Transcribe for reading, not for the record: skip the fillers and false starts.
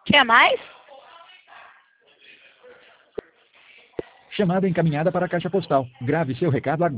Tinha mais? Chamada encaminhada para a caixa postal. Grave seu recado agora.